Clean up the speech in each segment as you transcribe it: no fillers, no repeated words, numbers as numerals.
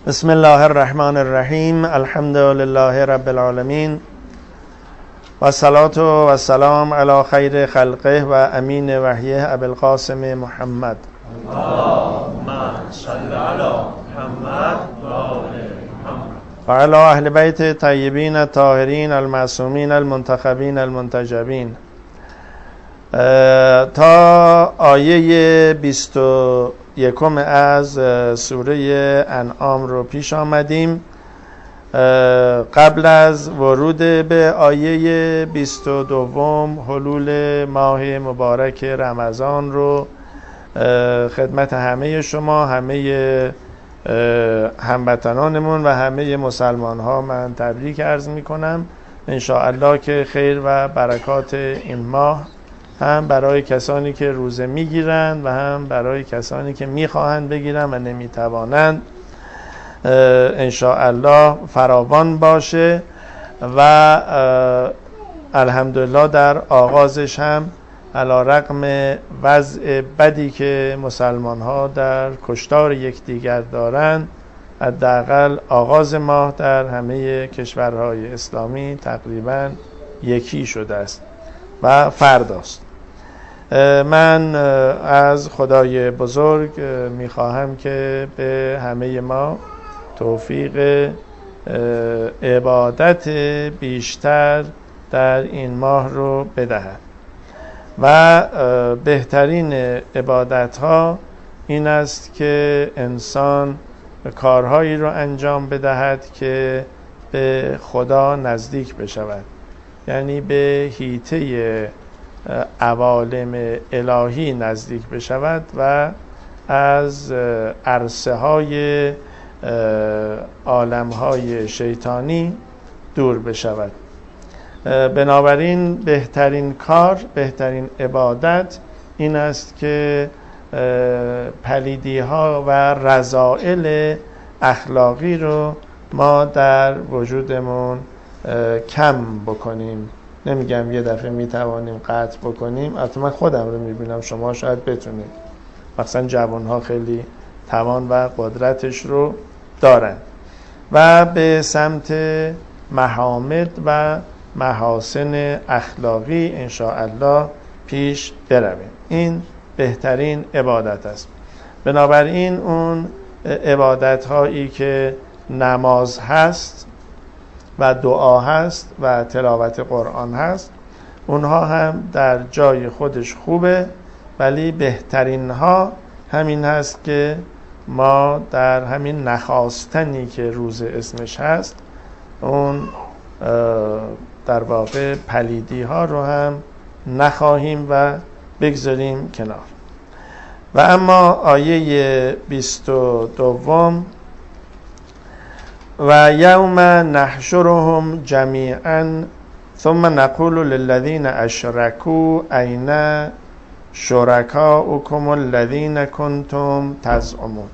بسم الله الرحمن الرحیم. الحمد لله رب العالمین و الصلاة و السلام علی خیر خلقه و امین وحیه ابوالقاسم محمد. اللهم صل علی محمد و آل محمد و علی اهل بیت طیبین الطاهرین المعصومین المنتخبین المنتجبین. تا آیه 21 از سوره انعام رو پیش آمدیم. قبل از ورود به آیه 22 حلول ماه مبارک رمضان رو خدمت همه شما، همه هموطنانمون و همه مسلمان ها من تبریک عرض می کنم. انشاءالله که خیر و برکات این ماه هم برای کسانی که روزه میگیرند و هم برای کسانی که میخواهند بگیرند و نمیتوانند انشاءالله فراوان باشه و الحمدلله در آغازش هم علی رغم وضع بدی که مسلمان ها در کشتار یکدیگر دارند، حداقل آغاز ماه در همه کشورهای اسلامی تقریبا یکی شده است و فرداست. من از خدای بزرگ میخواهم که به همه ما توفیق عبادت بیشتر در این ماه رو بدهد و بهترین عبادت ها این است که انسان کارهایی رو انجام بدهد که به خدا نزدیک بشود، یعنی به حیطه عوالم الهی نزدیک بشود و از عرصه های عالم های شیطانی دور بشود. بنابراین بهترین کار، بهترین عبادت این است که پلیدی ها و رذائل اخلاقی رو ما در وجودمون کم بکنیم. نمیگم یه دفعه میتوانیم قطع بکنیم، البته من خودم رو میبینم، شما شاید بتونید، مثلا جوانها خیلی توان و قدرتش رو دارن و به سمت محامد و محاسن اخلاقی انشاءالله پیش برویم. این بهترین عبادت است. بنابراین اون عبادت هایی که نماز هست و دعا هست و تلاوت قرآن هست، اونها هم در جای خودش خوبه، ولی بهترین ها همین هست که ما در همین نخواستنی که روز اسمش هست اون در واقع پلیدی ها رو هم نخواهیم و بگذاریم کنار. و اما آیه 22 و یوم نحشرهم جمیعا ثم نقول للذین اشرکوا این شرکاؤکم الذین کنتم تزعمون.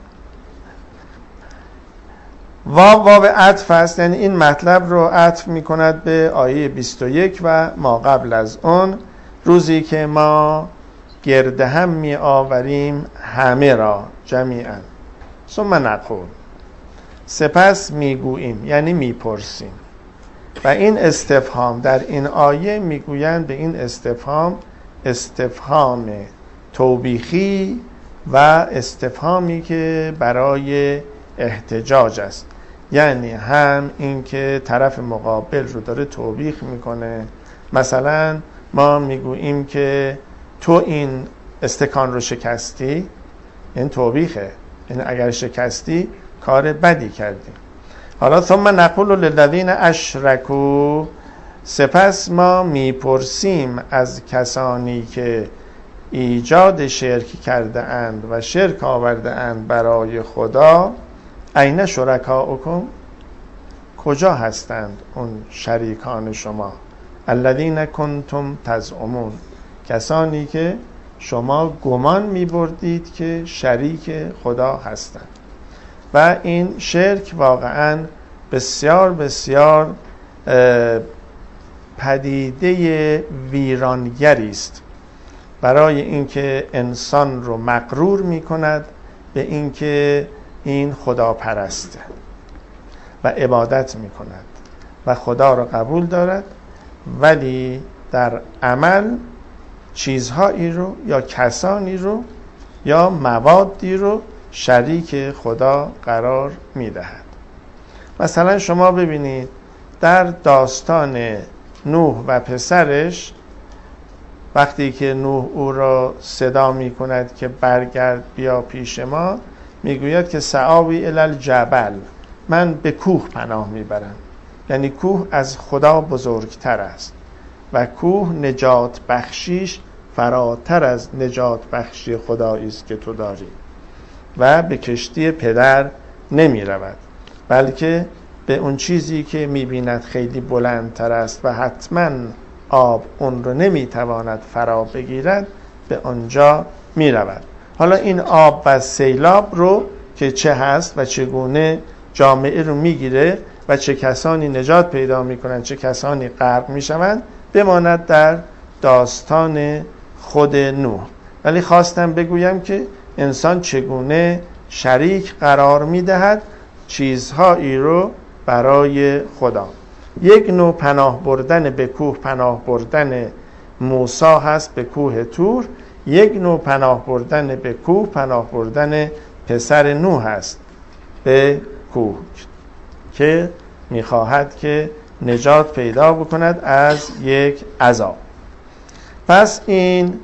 واو عطف است، یعنی این مطلب رو عطف می کند به آیه 21 و ما قبل از اون. روزی که ما گرد هم می آوریم همه را جمیعا، ثم نقول، سپس میگوییم، یعنی میپرسیم. و این استفهام در این آیه میگویند به این استفهام توبیخی و استفهامی که برای احتجاج است، یعنی هم این که طرف مقابل رو داره توبیخ میکنه. مثلا ما میگوییم که تو این استکان رو شکستی، این توبیخه، این اگر شکستی کار بدی کردیم. حالا ثم نقول للذین اشرکوا، سپس ما میپرسیم از کسانی که ایجاد شرک کرده اند و شرک آورده اند برای خدا، این شرکاؤکم، کجا هستند اون شریکان شما؟ الذین کنتم تزعمون، کسانی که شما گمان میبردید که شریک خدا هستند. و این شرک واقعا بسیار بسیار پدیده ویرانگری است، برای اینکه انسان رو مغرور می‌کند به اینکه این خداپرسته و عبادت می کند و خدا را قبول دارد، ولی در عمل چیزهایی رو یا کسانی رو یا موادی رو شریک خدا قرار می دهد. مثلا شما ببینید در داستان نوح و پسرش، وقتی که نوح او را صدا می کند که برگرد بیا پیش ما، می گوید که سآوی الی الجبل، من به کوه پناه می برم. یعنی کوه از خدا بزرگتر است و کوه نجات بخشیش فراتر از نجات بخشی خدایی است که تو داری و به کشتی پدر نمی رود، بلکه به اون چیزی که می بیند خیلی بلندتر است و حتما آب اون رو نمی تواند فرا بگیرد، به آنجا می رود. حالا این آب و سیلاب رو که چه هست و چگونه جامعه رو می گیره و چه کسانی نجات پیدا می کنند، چه کسانی غرق می شوند، بماند در داستان خود نوح. ولی خواستم بگویم که انسان چگونه شریک قرار می دهد چیزهایی رو برای خدا. یک نوع پناه بردن به کوه پناه بردن موسی هست به کوه طور، یک نوع پناه بردن به کوه پناه بردن پسر نوح هست به کوه که میخواهد که نجات پیدا بکند از یک عذاب. پس این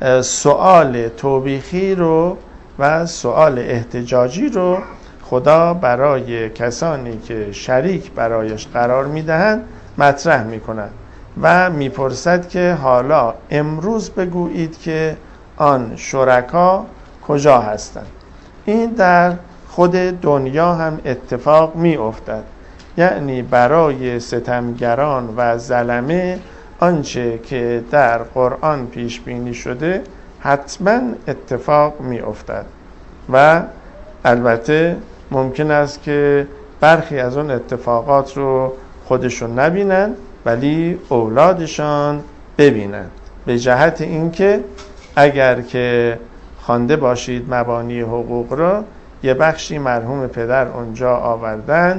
سؤال توبیخی رو و سؤال احتجاجی رو خدا برای کسانی که شریک برایش قرار میدهند مطرح میکند و میپرسد که حالا امروز بگویید که آن شرکا کجا هستند. این در خود دنیا هم اتفاق میافتد، یعنی برای ستمگران و ظلمه آنچه که در قرآن پیش بینی شده حتما اتفاق میافتد و البته ممکن است که برخی از اون اتفاقات رو خودشون نبینن ولی اولادشان ببینن، به جهت اینکه اگر که خوانده باشید مبانی حقوق را، یه بخشی مرحوم پدر اونجا آوردن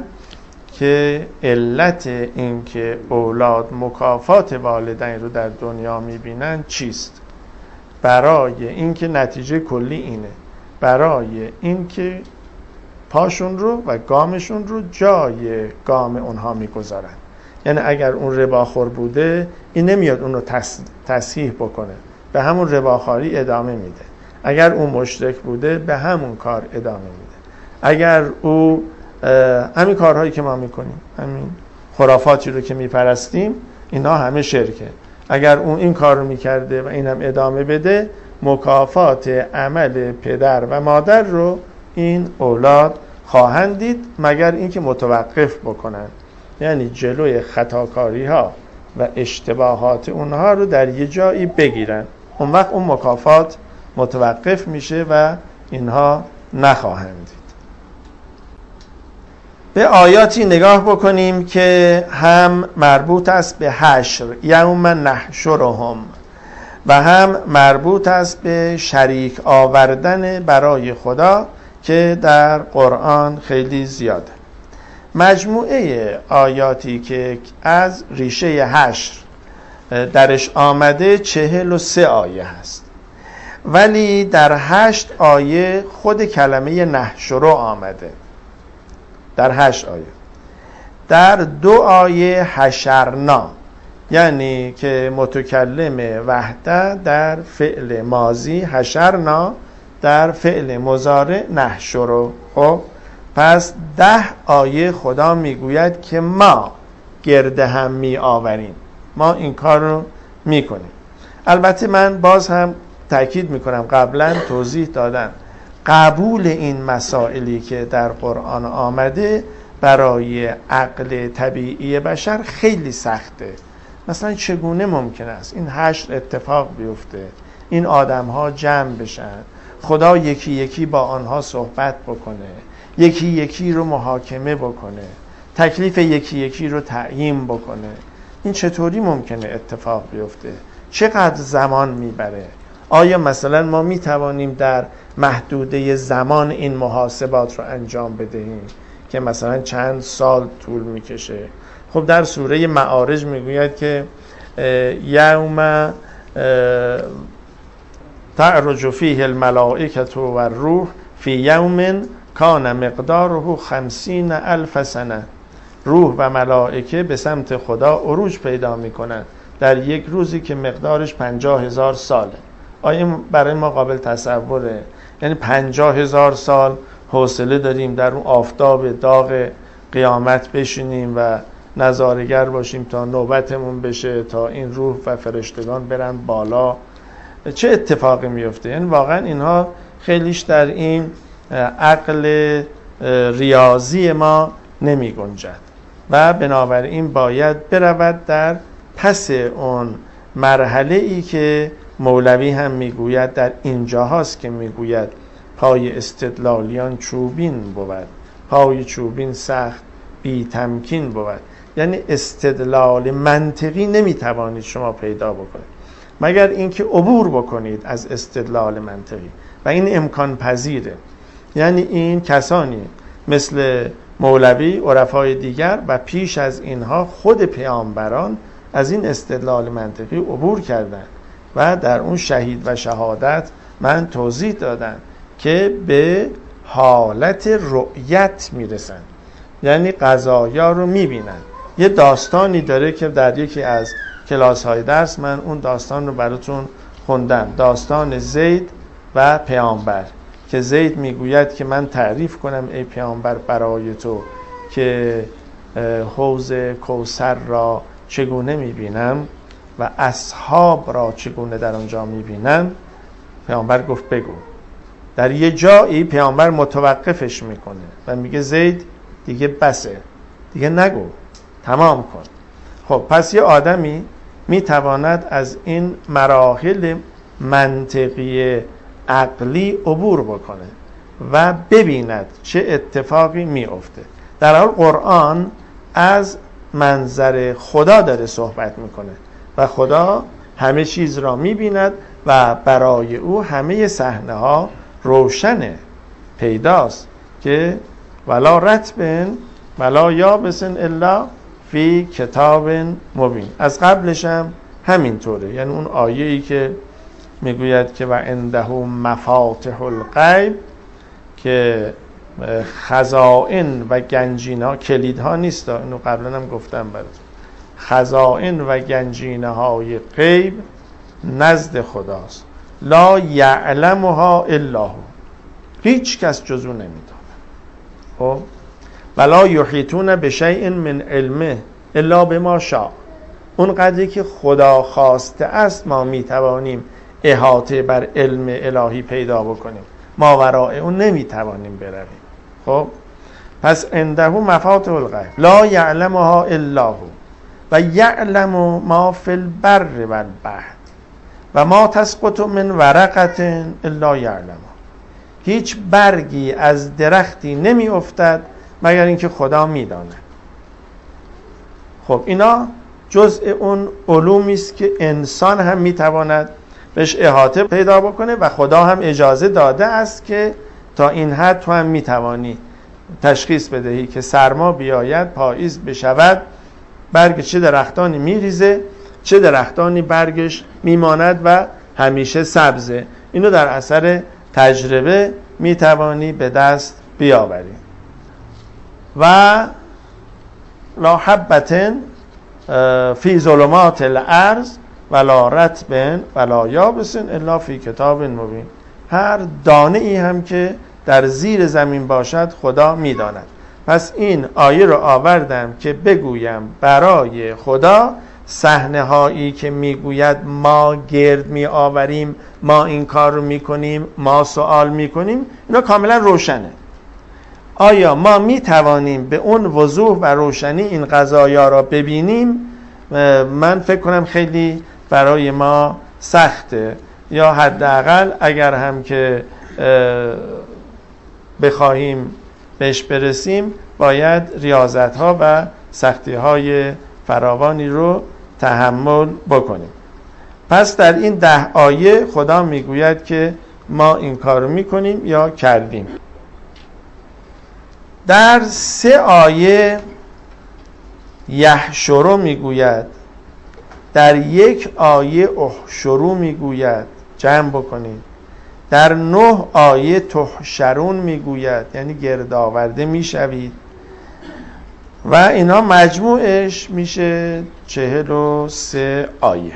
که علت اینکه اولاد مکافات والدین رو در دنیا میبینن چیست. برای اینکه نتیجه کلی اینه، برای اینکه پاشون رو و گامشون رو جای گام اونها میگذارن. یعنی اگر اون رباخور بوده، این نمیاد اون رو تصحیح بکنه، به همون رباخواری ادامه میده. اگر اون مشرک بوده، به همون کار ادامه میده. اگر او همین کارهایی که ما میکنیم، همین خرافاتی رو که میپرستیم، اینا همه شرکه. اگر اون این کار رو میکرده و این هم ادامه بده، مکافات عمل پدر و مادر رو این اولاد خواهند دید، مگر اینکه متوقف بکنن، یعنی جلوی خطاکاری ها و اشتباهات اونها رو در یه جایی بگیرن. اون وقت اون مکافات متوقف میشه و اینها نخواهند دید. به آیاتی نگاه بکنیم که هم مربوط است به حشر، یوم نحشرهم، و هم مربوط است به شریک آوردن برای خدا که در قرآن خیلی زیاده. مجموعه آیاتی که از ریشه حشر درش آمده 43 آیه هست، ولی در 8 آیه خود کلمه نحشر آمده، در 8 آیه. در 2 آیه حشرنا، یعنی که متکلم وحده در فعل ماضی، حشرنا در فعل مضارع نحشر. خب پس 10 آیه خدا میگوید که ما گرد هم می آوریم، ما این کار رو میکنیم. البته من باز هم تأکید میکنم، قبلا توضیح دادم، قبول این مسائلی که در قرآن آمده برای عقل طبیعی بشر خیلی سخته. مثلا چگونه ممکن است این حشر اتفاق بیفته، این آدم ها جمع بشن، خدا یکی یکی با آنها صحبت بکنه، یکی یکی رو محاکمه بکنه، تکلیف یکی یکی رو تعیین بکنه، این چطوری ممکنه اتفاق بیفته؟ چقدر زمان میبره؟ آیا مثلا ما می توانیم در محدوده زمان این محاسبات رو انجام بدهیم که مثلا چند سال طول میکشه؟ خب در سوره معارج میگوید که یوم تعرج فیه الملائکة و الروح فی یوم کان مقداره 50,000 سنه. روح و ملائکه به سمت خدا عروج پیدا میکنند در یک روزی که مقدارش 50,000 ساله. آیا برای ما قابل تصوره؟ یعنی 50,000 سال حوصله داریم در اون آفتاب داغ قیامت بشینیم و نظاره‌گر باشیم تا نوبتمون بشه، تا این روح و فرشتگان برن بالا؟ چه اتفاقی میفته؟ یعنی واقعا اینها خیلیش در این عقل ریاضی ما نمی گنجد و بنابراین باید برود در پس اون مرحله ای که مولوی هم میگوید در اینجا هاست که میگوید پای استدلالیان چوبین بود، پای چوبین سخت بی تمکین بود. یعنی استدلال منطقی نمیتوانید شما پیدا بکنید مگر اینکه عبور بکنید از استدلال منطقی و این امکان پذیره. یعنی این کسانی مثل مولوی، عرفای دیگر و پیش از اینها خود پیامبران از این استدلال منطقی عبور کردند و در اون شهید و شهادت من توضیح دادن که به حالت رؤیت میرسن، یعنی قضایا رو میبینن. یه داستانی داره که در یکی از کلاس های درس من اون داستان رو براتون خوندم، داستان زید و پیامبر، که زید میگوید که من تعریف کنم ای پیامبر برای تو که حوض کوثر را چگونه میبینم و اصحاب را چگونه در آنجا میبینم. پیامبر گفت بگو. در یه جایی پیامبر متوقفش میکنه و میگه زید دیگه بسه، دیگه نگو، تمام کن. خب پس یه آدمی میتواند از این مراحل منطقی عقلی عبور بکنه و ببیند چه اتفاقی میفته. در حال قرآن از منظر خدا داره صحبت میکنه و خدا همه چیز را میبیند و برای او همه صحنه ها روشنه، پیداست که ولا رطب ولا یابس الا فی کتاب مبین. از قبلش هم همینطوره، یعنی اون آیه‌ای که میگوید که و عنده مفاتح الغیب، که خزائن و گنجینه، کلیدها نیست، اینو قبلا هم گفتم براتون، خزائن و گنجینه های غیب نزد خداست، لا یعلمها الا هو، هیچ کس جز او نمیدونه. خب ولا یحیطون بشیء من علمه الا بما شاء، اون قدری که خدا خواسته است ما میتوانیم احاطه بر علم الهی پیدا بکنیم، ما وراء اون نمیتوانیم برویم. خب پس عنده مفاتح الغیب لا یعلمها الا هو و یعلم ما فی البر والبحر و ما تسقط من ورقه الا یعلمها، هیچ برگی از درختی نمی افتد مگر اینکه خدا میداند. خب اینا جزء اون علومی است که انسان هم میتواند بهش احاطه پیدا بکنه و خدا هم اجازه داده است که تا این حد تو هم میتوانی تشخیص بدهی که سرما بیاید، پاییز بشود، برگ چه درختانی میریزه، چه درختانی برگش میماند و همیشه سبزه. اینو در اثر تجربه میتوانی به دست بیاوری. و لا حبة فی ظلمات الارض ولا رطب ولا یابس الا فی کتاب مبین، هر دانه ای هم که در زیر زمین باشد خدا میداند. پس این آیه رو آوردم که بگویم برای خدا صحنه هایی که میگوید ما گرد می آوریم، ما این کار رو میکنیم، ما سوال میکنیم، اینا کاملا روشنه. آیا ما میتوانیم به اون وضوح و روشنی این قضایا را ببینیم؟ من فکر کنم خیلی برای ما سخته، یا حداقل اگر هم که بخواهیم بهش برسیم باید ریاضت ها و سختی های فراوانی رو تحمل بکنیم. پس در این 10 آیه خدا میگوید که ما این کارو میکنیم یا کردیم. در 3 آیه یحشروا میگوید، در 1 آیه احشروا میگوید، جمع بکنید. در 9 آیه تحشرون میگوید، یعنی گردآورده میشوید و اینا مجموعش میشه 43 آیه.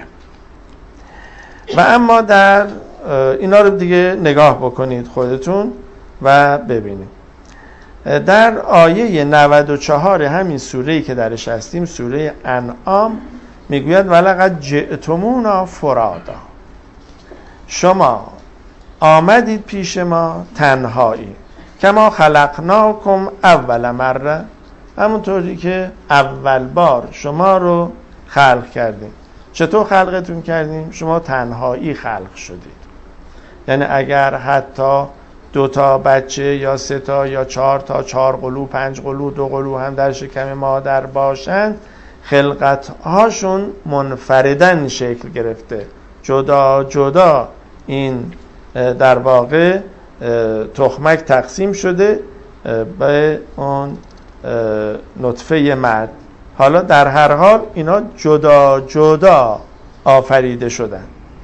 و اما در اینا رو دیگه نگاه بکنید خودتون و ببینید. در آیه 94 همین سوره‌ای که درش هستیم، سوره انعام، میگوید ولقد جئتمونا فرادا، شما آمدید پیش ما تنهایی، کما خلقناکم اول مره، همونطوری که اول بار شما رو خلق کردیم. چطور خلقتون کردیم؟ شما تنهایی خلق شدید. یعنی اگر حتی 2 تا بچه یا 3 تا یا 4 تا، 4 قلو، 5 قلو، 2 قلو هم در شکم مادر باشند، خلقت هاشون منفردن شکل گرفته، جدا جدا این در واقع تخمک تقسیم شده به اون نطفه مرد. حالا در هر حال اینا جدا جدا آفریده شدن.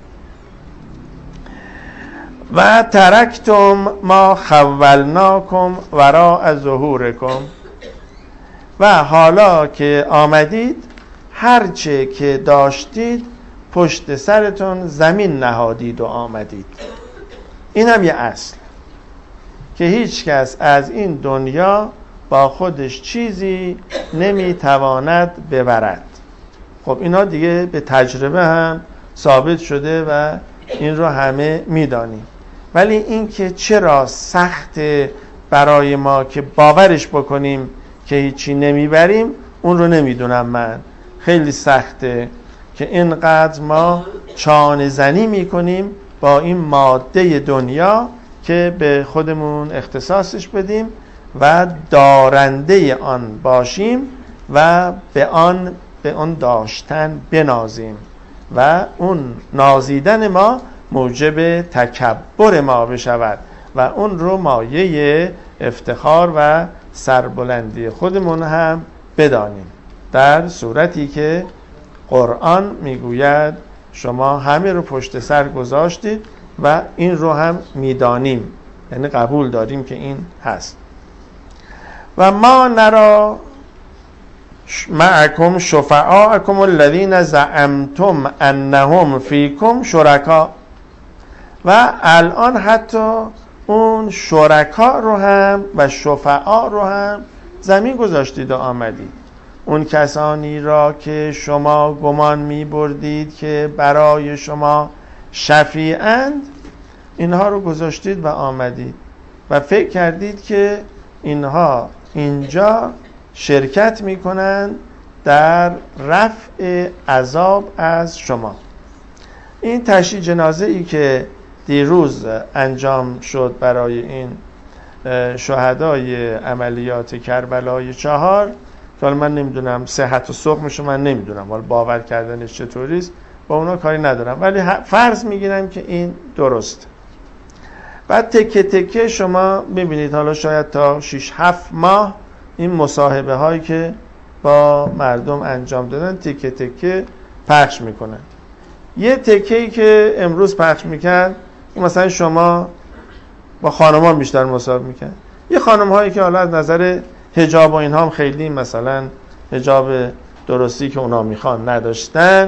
و ترکتم ما خولناکم وراء ظهورکم، و حالا که آمدید هرچه که داشتید پشت سرتون زمین نهادید و آمدید. این هم یه اصل که هیچ کس از این دنیا با خودش چیزی نمیتواند ببرد. خب اینا دیگه به تجربه هم ثابت شده و این رو همه میدانیم. ولی این که چرا سخت برای ما که باورش بکنیم که هیچی نمیبریم، اون رو نمیدونم من. خیلی سخته که اینقدر ما چانه زنی میکنیم با این ماده دنیا که به خودمون اختصاصش بدیم و دارنده آن باشیم و به آن داشتن بنازیم و اون نازیدن ما موجب تکبر ما بشود و اون رو مایه افتخار و سربلندی خودمون هم بدانیم، در صورتی که قرآن میگوید شما همه رو پشت سر گذاشتید و این رو هم میدانیم، یعنی قبول داریم که این هست. و ما نرا معکم شفعاءکم الذین زعمتم انهم فیکم شرکا، و الان حتی اون شرکا رو هم و شفعا رو هم زمین گذاشتید و آمدید. اون کسانی را که شما گمان می بردید که برای شما شفیعند، اینها رو گذاشتید و آمدید و فکر کردید که اینها اینجا شرکت میکنن در رفع عذاب از شما. این تشییع جنازه ای که دیروز انجام شد برای این شهدای عملیات کربلای 4، که من نمیدونم صحت و سقمشو من نمیدونم، ولی باور کردنش چطوریست با اونا کاری ندارم، ولی فرض میگیرم که این درست. بعد تکه تکه شما میبینید حالا شاید تا 6-7 ماه این مصاحبه هایی که با مردم انجام دادن تکه تکه پخش میکنن. یه تکه‌ای که امروز پخش میکرد، مثلا شما با خانمان بیشتر مصاحبه میکرد، یه خانم هایی که حالا از نظر حجاب و اینها هم خیلی مثلا حجاب درستی که اونا میخوان نداشتن،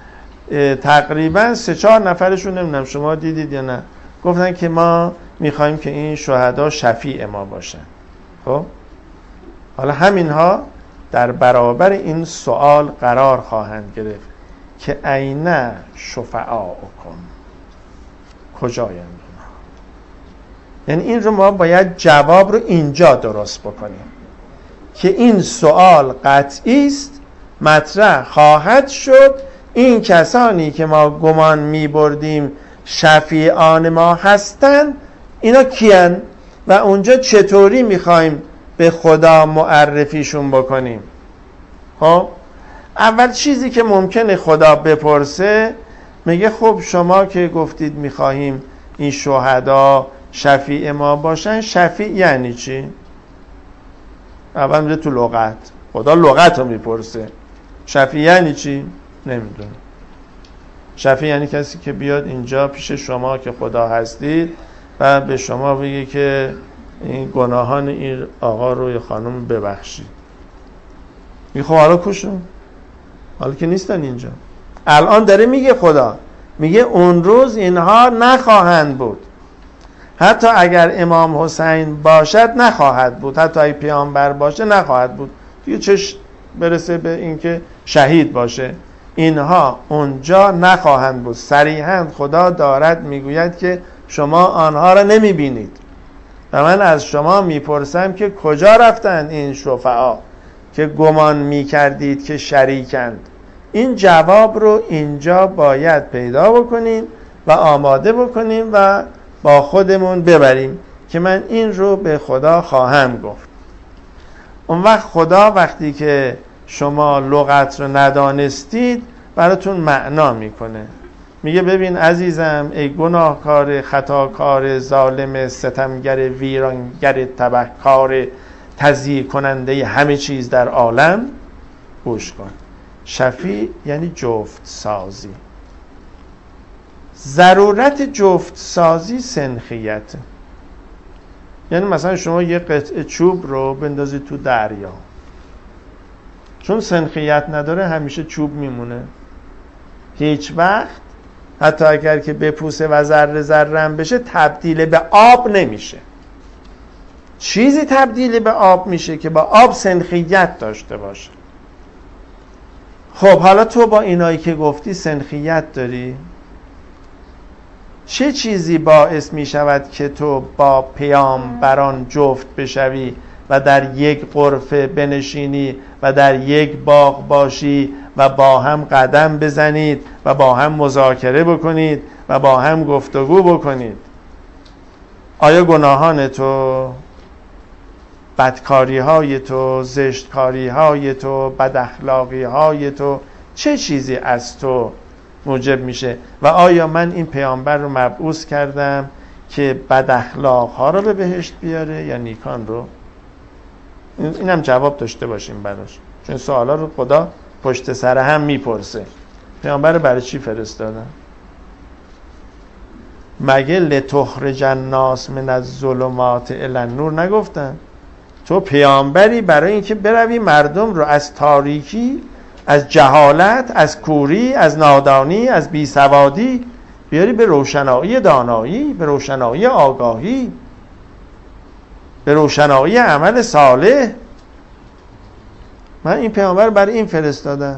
تقریبا 3-4 نفرشون، نمیدونم شما دیدید یا نه، گفتن که ما میخوایم که این شهدا شفیع ما باشن. خب حالا همینها در برابر این سوال قرار خواهند گرفت که اینا شفعاءکم، کجایند اونا؟ یعنی این رو ما باید جواب رو اینجا درست بکنیم که این سوال قطعی است، مطرح خواهد شد. این کسانی که ما گمان می بردیم شفیعان ما هستن، اینا کیان و اونجا چطوری میخوایم به خدا معرفیشون بکنیم؟ خب اول چیزی که ممکنه خدا بپرسه میگه خب شما که گفتید میخواهیم این شهدا شفیع ما باشن، شفیع یعنی چی؟ اول میره تو لغت، خدا لغت رو میپرسه. شفیع یعنی چی؟ نمیدونه. شفیع یعنی کسی که بیاد اینجا پیش شما که خدا هستید و به شما بگه که این گناهان این آقا رو یا خانم ببخشید. میگه خب حالا کشون، حالا که نیستن اینجا. الان داره میگه خدا، میگه اون روز اینها نخواهند بود، حتی اگر امام حسین باشد نخواهد بود، حتی اگر پیامبر باشه نخواهد بود، دیگه چش برسه به اینکه شهید باشه. اینها اونجا نخواهند بود. صریحاً خدا دارد میگوید که شما آنها را نمیبینید و من از شما میپرسم که کجا رفتند این شفعا که گمان میکردید که شریکند. این جواب رو اینجا باید پیدا بکنیم و آماده بکنیم و با خودمون ببریم که من این رو به خدا خواهم گفت. اون وقت خدا وقتی که شما لغت رو ندانستید براتون معنا میکنه. میگه ببین عزیزم، ای گناهکار، خطاکار، ظالم، ستمگر، ویرانگر، تبهکار، تضییع کننده همه چیز در عالم، گوش کن. شفیع یعنی جفت سازی. ضرورت جفت سازی سنخیت. یعنی مثلا شما یه قطعه چوب رو بندازید تو دریا، چون سنخیت نداره همیشه چوب میمونه، هیچ وقت حتی اگر که بپوسه و ذره ذره هم بشه تبدیل به آب نمیشه. چیزی تبدیل به آب میشه که با آب سنخیت داشته باشه. خب حالا تو با اینایی که گفتی سنخیت داری؟ چه چیزی باعث می شود که تو با پیامبران جفت بشوی و در یک غرفه بنشینی و در یک باغ باشی و با هم قدم بزنید و با هم مذاکره بکنید و با هم گفتگو بکنید؟ آیا گناهان تو، بدکاری های تو، زشتکاری های تو، بد اخلاقی های تو، چه چیزی از تو موجب میشه؟ و آیا من این پیامبر رو مبعوث کردم که بد اخلاق ها رو به بهشت بیاره یا نیکان رو؟ اینم جواب داشته باشیم براش، چون سوالا رو خدا پشت سر هم میپرسه. پیامبر رو برای چی فرستادن؟ مگه لتخرج الناس من الظلمات الی النور نگفتن؟ تو پیامبری برای اینکه بروی مردم رو از تاریکی، از جهالت، از کوری، از نادانی، از بیسوادی بیاری به روشنایی دانایی، به روشنایی آگاهی، به روشنایی عمل صالح. من این پیامبر برای این فرستادم.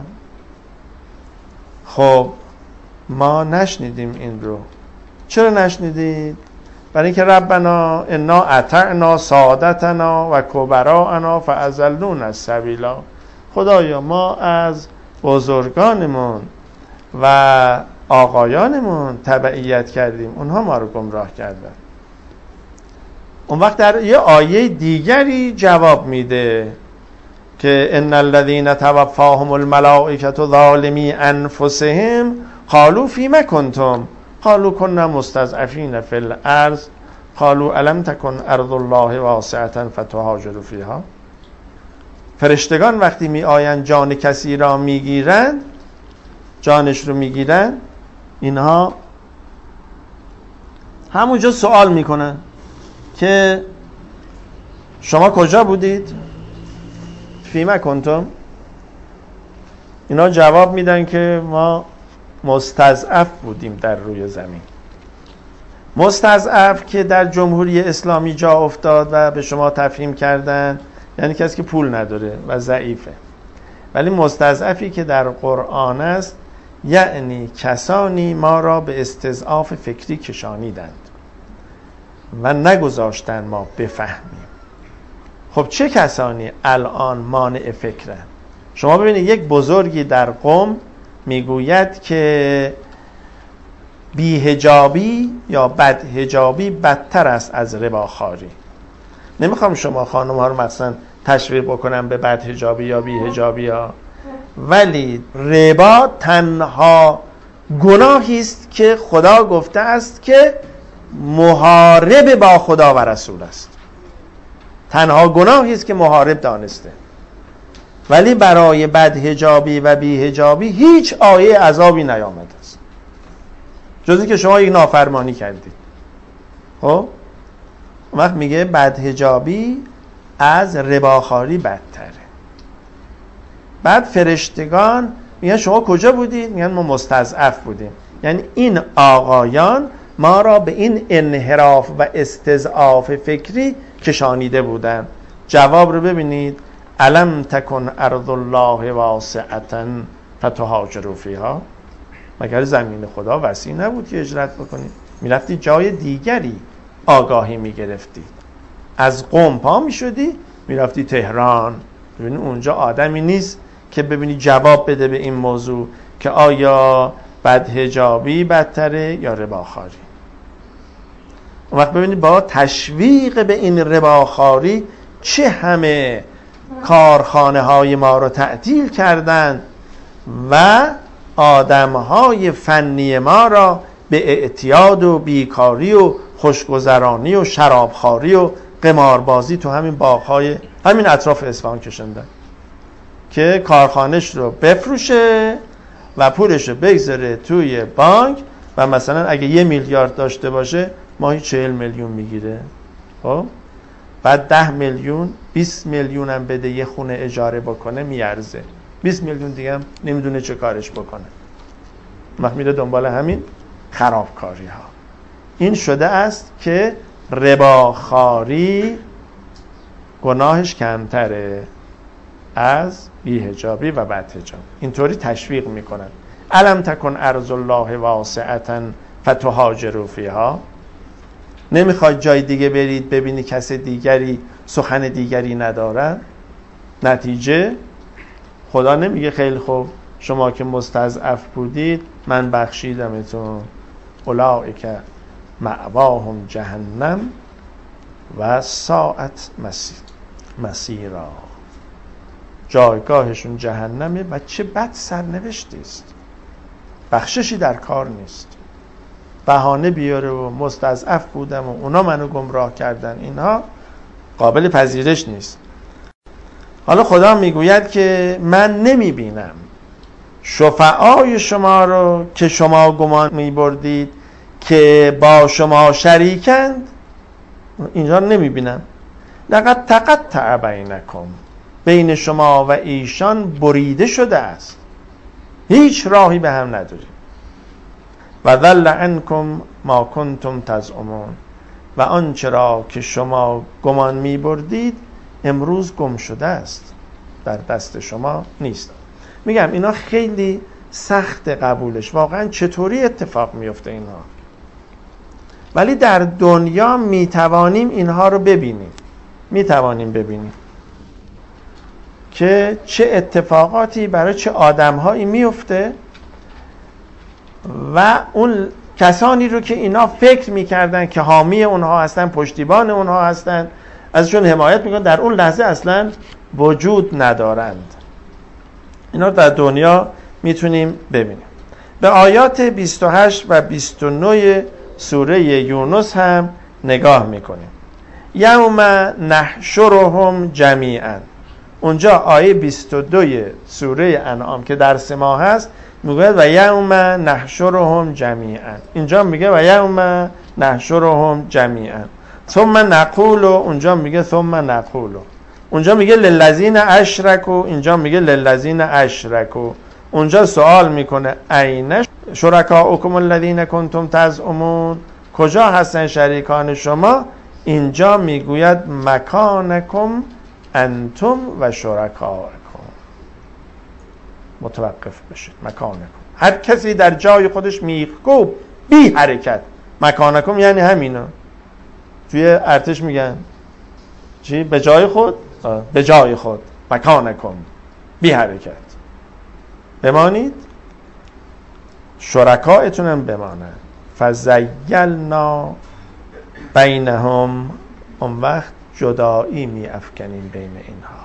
خب ما نشنیدیم این رو. چرا نشنیدید؟ برای اینکه ربنا انا اطعنا سادتنا و کبراءنا فاضلونا السبیلا. خدایا ما از بزرگانمون و آقایانمون تبعیت کردیم، اونها ما رو گمراه کردن. اون وقت در یه آیه دیگری جواب میده که ان الذين توفاهم الملائکه ظالمی انفسهم قالوا فیما کنتم قالوا كنا مستضعفین فی الارض قالوا الم تکن ارض الله واسعه فتهاجروا فیها. فرشتگان وقتی می آیند جان کسی را میگیرند، جانش رو میگیرن، اینها همونجا سوال میکنن که شما کجا بودید؟ فیما کنتم؟ اینا جواب میدن که ما مستضعف بودیم در روی زمین. مستضعف که در جمهوری اسلامی جا افتاد و به شما تفهیم کردن یعنی کسی که پول نداره و ضعیفه. ولی مستضعفی که در قرآن است یعنی کسانی ما را به استضعاف فکری کشانیدند و نگذاشتن ما بفهمیم. خب چه کسانی الان مانع فکرن؟ شما ببینید یک بزرگی در قم میگوید که بی‌حجابی یا بدحجابی بدتر است از رباخواری. نمیخوام شما خانم ها رو مثلا تشویق بکنم به بدحجابی یا بی‌حجابی ها، ولی ربا تنها گناهی است که خدا گفته است که محارب با خدا و رسول است. تنها گناهی است که محارب دانسته. ولی برای بدحجابی و بیحجابی هیچ آیه عذابی نیامده است، جزی که شما یک نافرمانی کردید. خب اون وقت میگه بدحجابی از رباخواری بدتره. بعد فرشتگان میگن شما کجا بودید؟ میگن ما مستضعف بودیم. یعنی این آقایان ما را به این انحراف و استضعاف فکری کشانیده بودن. جواب رو ببینید: الم تکن ارض الله واسعة فتهاجروا فیها. مگر زمین خدا وسیع نبود که هجرت بکنید؟ میرفتی جای دیگری آگاهی میگرفتی، از قم پا میشدی میرفتی تهران. ببینی اونجا آدمی نیست که ببینی جواب بده به این موضوع که آیا بدحجابی بدتره یا رباخواری. اون وقت ببینید با تشویق به این رباخواری چه همه کارخانه های ما رو تعطیل کردند و آدم های فنی ما را به اعتیاد و بیکاری و خوشگذرانی و شرابخواری و قماربازی تو همین باغ‌های همین اطراف اصفهان کشوندن که کارخانهش رو بفروشه و پولش رو بگذاره توی بانک و مثلا اگه 1 میلیارد داشته باشه ماهی 40 میلیون میگیره. خب بعد 10 میلیون 20 میلیون هم بده یه خونه اجاره بکنه میارزه، 20 میلیون دیگه هم نمیدونه چه کارش بکنه. میره دنبال همین خرابکاری ها. این شده است که رباخواری گناهش کمتره از بی‌حجابی و بدحجاب. اینطوری تشویق میکنن: الم تکن ارض الله واسعة فتهاجروا فیها. نمیخواید جای دیگه برید ببینی کس دیگری سخن دیگری ندارن؟ نتیجه خدا نمیگه خیلی خوب شما که مستضعف بودید من بخشیدمتون، اولئک مأواهم جهنم و ساعت مسیرا. جایگاهشون جهنمه و چه بد سرنوشتی است. بخششی در کار نیست. بهانه بیاره و مستضعف بودم و اونا منو گمراه کردن، اینها قابل پذیرش نیست. حالا خدا میگوید که من نمیبینم شفعای شما رو که شما گمان میبردید که با شما شریکند، اینجا نمیبینم. لقد تقطع بینکم، بین شما و ایشان بریده شده است، هیچ راهی به هم ندارید. و ضل عنکم ما کنتم تزعمون، و آنچه را که شما گمان میبردید امروز گم شده است، در دست شما نیست. میگم اینا خیلی سخت قبولش، واقعا چطوری اتفاق میفته اینها، ولی در دنیا میتوانیم اینها رو ببینیم، میتوانیم ببینیم که چه اتفاقاتی برای چه آدمهایی میفته و اون کسانی رو که اینا فکر میکردن که حامی اونها هستن، پشتیبان اونها هستن، ازشون حمایت میکنن، در اون لحظه اصلا وجود ندارند. اینا در دنیا میتونیم ببینیم. به آیات 28 و 29 سوره یونس هم نگاه میکنیم. یوم نحشرهم جمیعا، اونجا آیه 22 سوره انعام که درس ما هست میگه و یوم نحشرهم جمیعا، اینجا میگه و یوم نحشرهم جمیعا ثم نقول، اونجا میگه ثم نقول، اونجا میگه للذین اشرکوا، اینجا میگه للذین اشرکوا. اونجا سوال میکنه این شرکاؤکم الذین کنتم تزعمون، کجا هستن شریکان شما؟ اینجا میگوید مکانکم انتم و شرکاؤکم. متوقف بشید. مکانکم، هر کسی در جای خودش میخکوب بی حرکت. مکانکم یعنی همینا. توی ارتش میگن چی؟ به جای خود؟ به جای خود. مکانکم، بی حرکت بمانید، شرکایتون هم بمانند. فزیلنا بینهم، اون وقت جدایی می افکنیم بین اینها.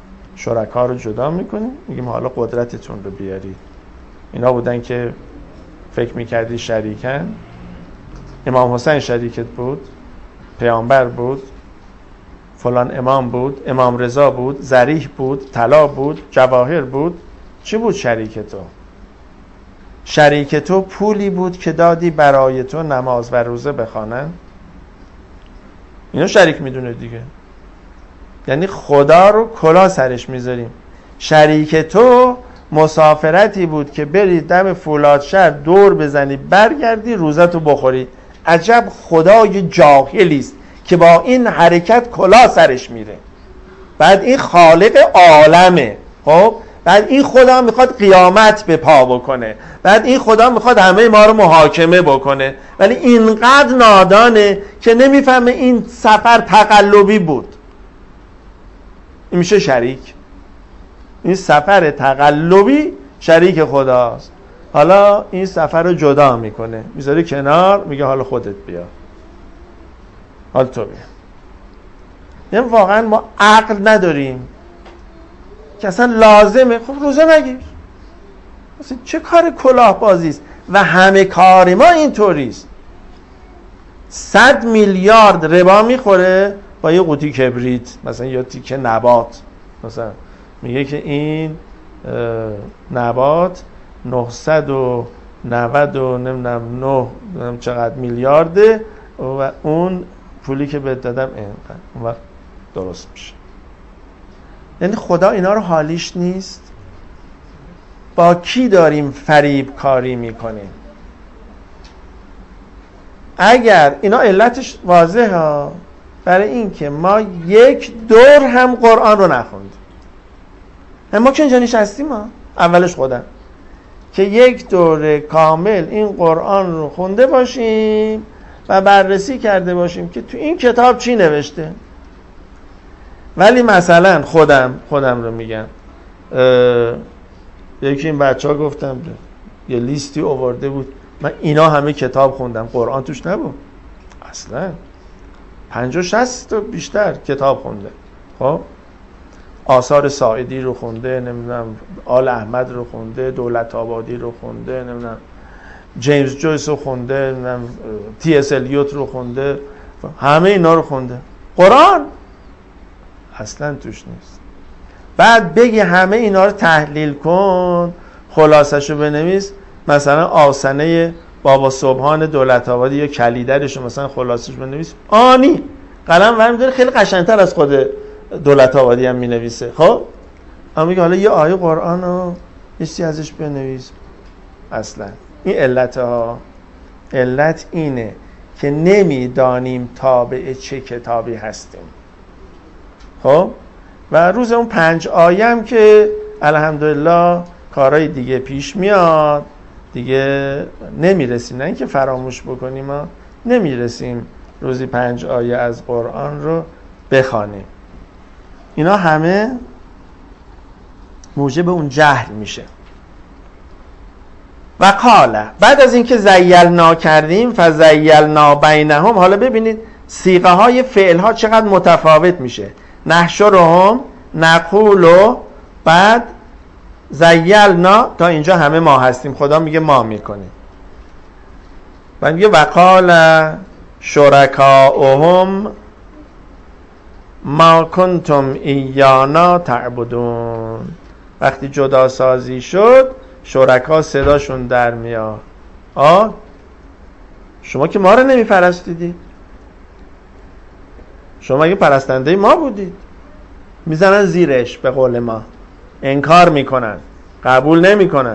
شرکا رو جدا میکنیم، میگیم حالا قدرتتون رو بیارید. اینا بودن که فکر میکردی شریکن؟ امام حسین شریکت بود؟ پیامبر بود؟ فلان امام بود؟ امام رضا بود؟ ذریح بود؟ طلا بود؟ جواهر بود؟ چی بود شریک تو؟ شریک تو پولی بود که دادی برای تو نماز و روزه بخوانن؟ اینو شریک میدونه دیگه. یعنی خدا رو کلاه سرش میذاریم. شریک تو مسافرتی بود که بری دم فولادشهر دور بزنی برگردی روزتو بخوری. عجب خدای جاهلیست که با این حرکت کلاه سرش میره. بعد این خالق عالمه. خب بعد این خدا میخواد قیامت به پا بکنه. بعد این خدا میخواد همه ما رو محاکمه بکنه. ولی اینقدر نادانه که نمیفهمه این سفر تقلبی بود. این میشه شریک. این سفر تقلبی شریک خداست. حالا این سفر رو جدا میکنه، میذاره کنار، میگه حالا خودت بیا، حالا تو بیا. یعنی واقعا ما عقل نداریم که اصلا لازمه. خب روزه نگیر، اصلا چه کار کلاهبازیست؟ و همه کار ما اینطوریست. 100 میلیارد ربا میخوره با یه قوطی کبریت مثلا یا تیکه نبات. مثلا میگه که این نبات 990 و نمیدونم 9 چقدر میلیارده و اون پولی که بهت دادم اینقدر، اون وقت درست میشه. یعنی خدا اینا رو حالیش نیست. با کی داریم فریب کاری میکنیم؟ اگر اینا علتش واضحه، برای این که ما یک دور هم قرآن رو نخوندیم. ما که اینجا نشستیم، ما اولش خودم که یک دور کامل این قرآن رو خونده باشیم و بررسی کرده باشیم که تو این کتاب چی نوشته. ولی مثلا خودم رو میگم، یکی این بچه ها گفتم یه لیستی آورده بود، من اینا همه کتاب خوندم، قرآن توش نبود اصلا. 50-60 تا بیشتر کتاب خونده. خب آثار ساعدی رو خونده، نمیدونم آل احمد رو خونده، دولت آبادی رو خونده، نمیدونم جیمز جویس رو خونده، نمیدونم تی اس الیوت رو خونده، همه اینا رو خونده. قرآن اصلا توش نیست. بعد بگی همه اینا رو تحلیل کن، خلاصشو بنویس، مثلا آسنه بابا سبحان دولت آبادی یا کلیدرش رو مثلا خلاصش بنویس، آنی قلم ورم داره، خیلی قشنگتر از خود دولت آبادی هم می نویسه. خب اما میگه حالا یه آیه قرآن رو یه چیزی ازش بنویس. اصلا این علت اینه که نمیدانیم تابع چه کتابی هستیم. خب و روز اون 5 آیه هم که الحمدلله کارهای دیگه پیش میاد، دیگه نمیرسیم، نه اینکه فراموش بکنیم، ما نمیرسیم روزی 5 آیه از قرآن رو بخوانیم. اینا همه موجب اون جهل میشه. و قال، بعد از اینکه زیلنا کردیم فزیلنا بینهم، حالا ببینید صیغه های فعل ها چقدر متفاوت میشه. نحشرهم، نقول، بعد زیلنا، تا اینجا همه ما هستیم، خدا میگه ما میکنیم. بعد میگه وقال شرکاؤهم ما کنتم ایانا تعبدون. وقتی جدا سازی شد شرکا صداشون در میاد، شما که ما رو نمیپرستیدید، شما اگه پرستنده ما بودید. میزنن زیرش، به قول ما انکار میکنن، قبول نمیکنن.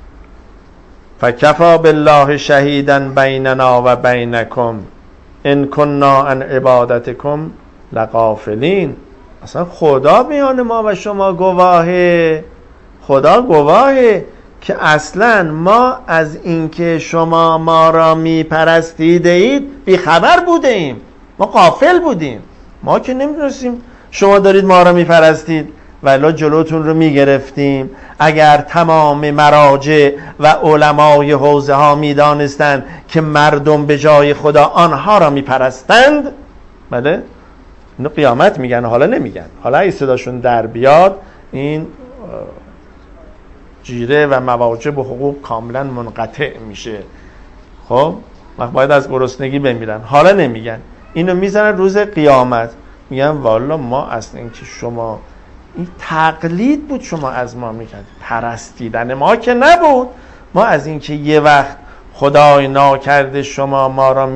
فکفا بالله شهیدا بیننا و بینکم ان کنا عن عبادتکم لغافلین. اصلا خدا میان ما و شما گواهه. خدا گواهه که اصلا ما از اینکه شما ما را میپرستیده اید بی خبر بوده ایم، ما غافل بودیم، ما که نمیدونستیم شما دارید ما را میپرستید، ولی جلوتون رو میگرفتیم. اگر تمام مراجع و علمای حوزه ها میدانستند که مردم به جای خدا آنها را میپرستند، بله اینو قیامت میگن، حالا نمیگن. حالا اگه صداشون در بیاد این جیره و مواجب و حقوق کاملا منقطع میشه. خب باید از گرسنگی بمیرن. حالا نمیگن، اینو میزنن روز قیامت، میگن والا ما اصلا اینکه شما این تقلید بود شما از ما میکرد، پرستیدن ما که نبود، ما از اینکه یه وقت خدای ناکرده شما ما را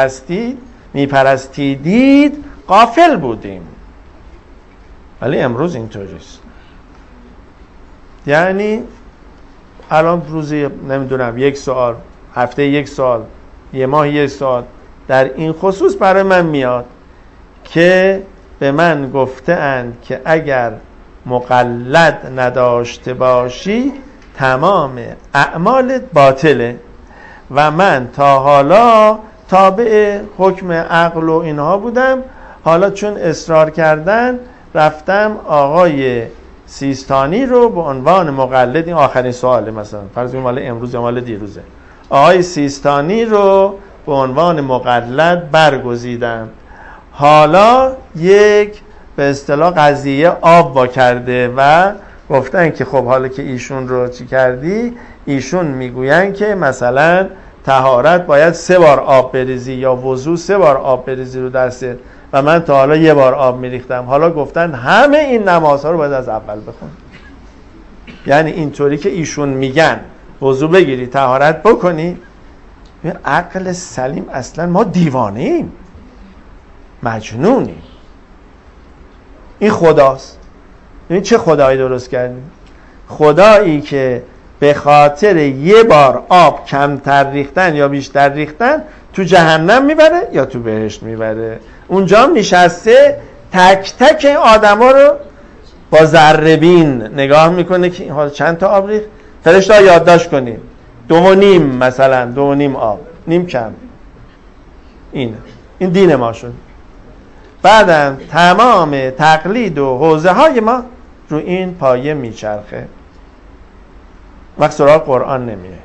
میپرستیدید غافل بودیم. ولی امروز اینطوریست. یعنی الان روزی نمیدونم 1 سوال، هفته 1 سوال، یه ماه 1 سوال در این خصوص برای من میاد که به من گفته اند که اگر مقلد نداشته باشی تمام اعمالت باطله و من تا حالا تابع حکم عقل و اینها بودم، حالا چون اصرار کردن رفتم آقای سیستانی رو به عنوان مقلد، این آخرین سواله مثلا فرض کنیم مال امروز یا مال دیروزه، آقای سیستانی رو به عنوان مقلد برگزیدم. حالا یک به اصطلاح قضیه آب وا کرده و گفتن که خب حالا که ایشون رو چی کردی، ایشون میگوین که مثلا طهارت باید 3 بار آب بریزی یا وضو 3 بار آب بریزی رو دسته و من تا حالا 1 بار آب میریختم. حالا گفتن همه این نمازها رو باید از اول بخون. یعنی اینطوری که ایشون میگن وضو بگیری طهارت بکنی، عقل سلیم اصلا ما دیوانه ایم، مجنونیم. این خداست. این چه خدایی درست کردیم؟ خدایی که به خاطر 1 بار آب کمتر ریختن یا بیشتر ریختن تو جهنم میبره یا تو بهشت میبره. اونجا هم نشسته تک تک آدما رو با ذره‌بین نگاه میکنه که حالا چند تا آب ریخت، فرشته یادداشت کنیم 2.5 مثلا 2.5 آب، نیم کم. این دین ما شد. بعدم تمام تقلید و حوزه های ما رو این پایه میچرخه، وقت سراغ قرآن نمیره.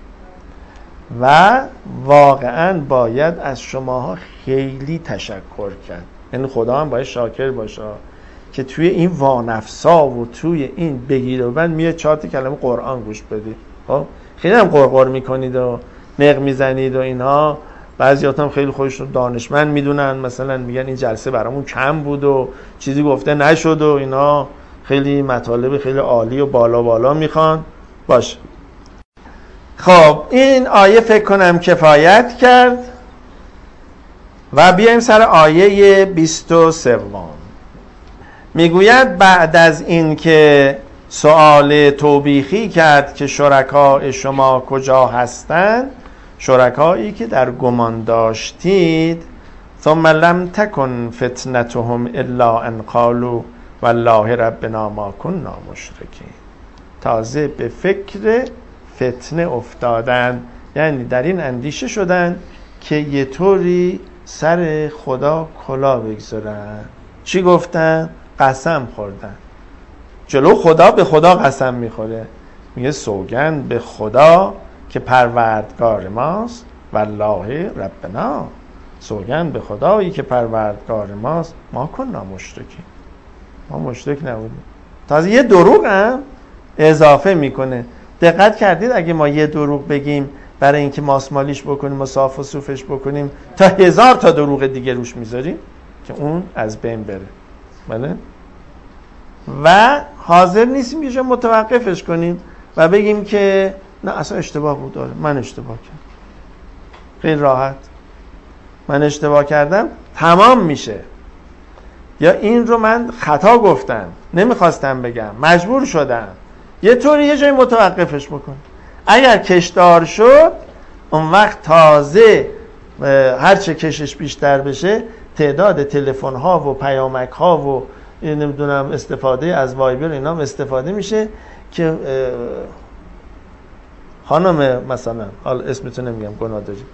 و واقعا باید از شماها خیلی تشکر کرد، یعنی خدا هم باید شاکر باشه که توی این وانفسا و توی این بگیر و بند میاد 4 کلمه قرآن گوش بدید. خب خیلی هم قرقر میکنید و نق میزنید و اینها. بعضیاتون خیلی خودشون دانشمند میدونن، مثلا میگن این جلسه برامون کم بود و چیزی گفته نشد و اینا، خیلی مطالب خیلی عالی و بالا میخوان. باشه، خب این آیه فکر کنم کفایت کرد و بیایم سر آیه 23. میگوید بعد از این که سؤال توبیخی کرد که شرکای شما کجا هستند، شرکایی که در گمان داشتید، ثم لم تکن فتنتهم الا ان قالوا والله ربنا ما كنا مشرکین. تازه به فکر فتنه افتادن، یعنی در این اندیشه شدن که یه طوری سر خدا کلا بگذارن. چی گفتن؟ قسم خوردن. جلو خدا به خدا قسم میخوره، میگه سوگند به خدا که پروردگار ماست، والله ربنا، سوگند به خدایی که پروردگار ماست، ما کنا مشرکین، ما مشرک نبودیم. تازه یه دروغ هم اضافه میکنه. دقت کردید اگه ما یه دروغ بگیم برای اینکه ماسمالیش بکنیم و صاف و صوفش بکنیم، تا 1000 تا دروغ دیگه روش میذاریم که اون از بین بره. بله؟ و حاضر نیستیم یه جا متوقفش کنیم و بگیم که نه اصلا اشتباه بود، داره من اشتباه کردم. خیلی راحت من اشتباه کردم تمام میشه، یا این رو من خطا گفتم نمیخواستم بگم مجبور شدم، یه طوری یه جای متوقفش بکن. اگر کشدار شد اون وقت تازه هرچه کشش بیشتر بشه تعداد تلفن ها و پیامک ها و نمیدونم استفاده از وایبر اینا استفاده میشه که خانم مثلا، حالا اسمتو نمیگم گناه داری،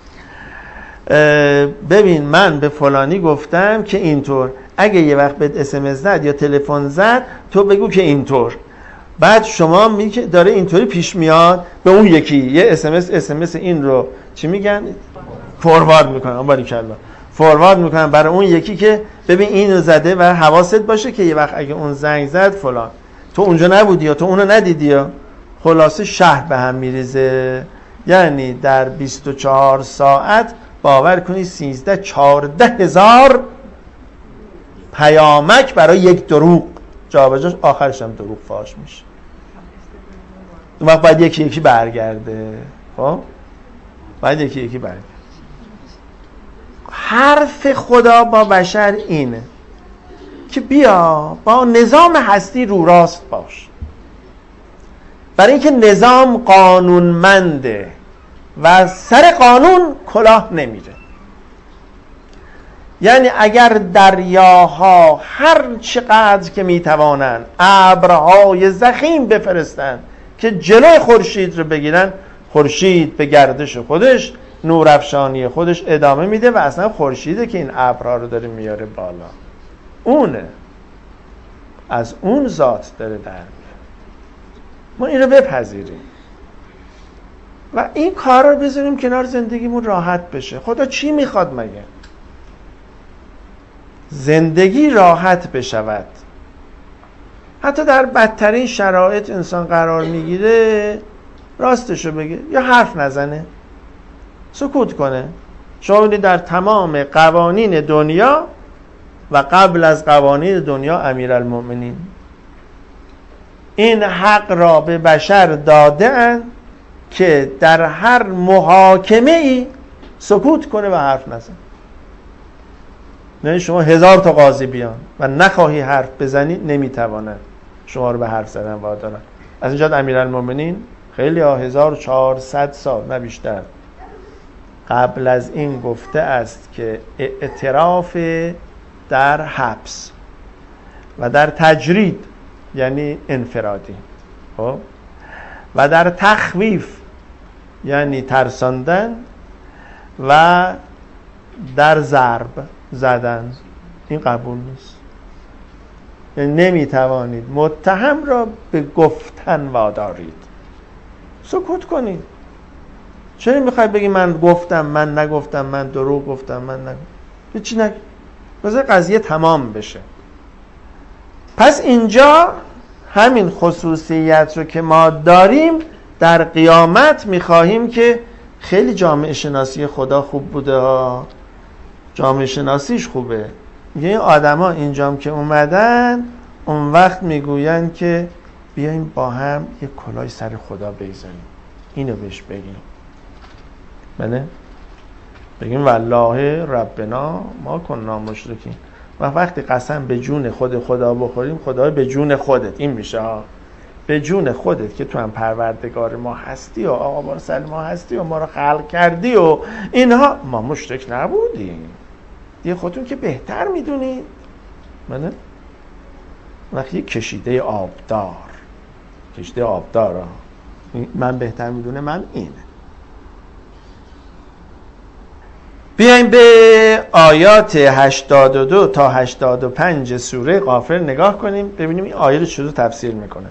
ببین من به فلانی گفتم که اینطور، اگه یه وقت بهت اسمس زد یا تلفن زد تو بگو که اینطور. بعد شما میگه داره اینطوری پیش میاد، به اون یکی یه اسمس این رو چی میگن؟ فوروارد میکنن. باریکلا، فوروارد میکنن برای اون یکی که ببین اینو زده و حواست باشه که یه وقت اگه اون زنگ زد فلان، تو اونجا نبودی یا تو اونو ندیدی یا خلاصه شهر به هم میریزه. یعنی در 24 ساعت باور کنید 14,000 پیامک برای یک دروغ جابجاش، آخرش هم دروغ فاش میشه. اون وقت باید یکی یکی برگرده. خب باید یکی یکی برگرده. حرف خدا با بشر اینه که بیا با نظام هستی رو راست باش، برای اینکه نظام قانونمنده و سر قانون کلاه نمیره. یعنی اگر دریاها هر چقدر که میتوانن ابرهای ضخیم بفرستن که جلوی خورشید رو بگیرن، خورشید به گردش خودش، نورافشانی خودش ادامه میده و اصلا خورشیده که این ابرها رو داره میاره بالا. اونه، از اون ذات داره در میاد. ما این رو بپذیریم و این کار رو بذاریم کنار، زندگیمون راحت بشه. خدا چی میخواد مگه؟ زندگی راحت بشود. حتی در بدترین شرایط انسان قرار میگیره، راستشو بگه یا حرف نزنه، سکوت کنه. شما در تمام قوانین دنیا و قبل از قوانین دنیا امیرالمؤمنین این حق را به بشر داده اند که در هر محاکمه ای سکوت کنه و حرف نزنه. نه شما 1000 تا قاضی بیان و نخواهی حرف بزنی، نمیتوانند شما رو به حرف زدن وادارن. از اینجا امیرالمؤمنین خیلی 1400 سال نه بیشتر قبل از این گفته است که اعتراف در حبس و در تجرید یعنی انفرادی، خب، و در تخویف یعنی ترساندن و در ضرب زدن، این قبول نیست. یعنی نمیتوانید متهم را به گفتن وادارید، سکوت کنید. چرا میخوای بگی من گفتم، من نگفتم، من دروغ گفتم، من نگفتم؟ هیچی نگی، بذار قضیه تمام بشه. پس اینجا همین خصوصیت رو که ما داریم در قیامت میخواهیم که خیلی جامعه شناسی خدا خوب بوده ها، جامعه شناسیش خوبه. میگه این آدما اینجام که اومدن اون وقت میگوین که بیایم با هم یک کلاه سر خدا بگذاریم، اینو بهش بگیم. بله؟ بگیم والله ربنا ما کننا مشرکین. و وقتی قسم به جون خدا بخوریم، خدا به جون خودت، این میشه ها، به جون خودت که تو هم پروردگار ما هستی و آقا بارسل ما هستی و ما رو خلق کردی و اینها، ما مشرک نبودیم دیگه، خودتون که بهتر میدونید. بله؟ وقتی کشیده آبدار، کشیده آبدار من بهتر میدونه، من اینه. بیایم به آیات 82 تا 85 سوره غافر نگاه کنیم، ببینیم این آیه رو چطور تفسیر میکنه.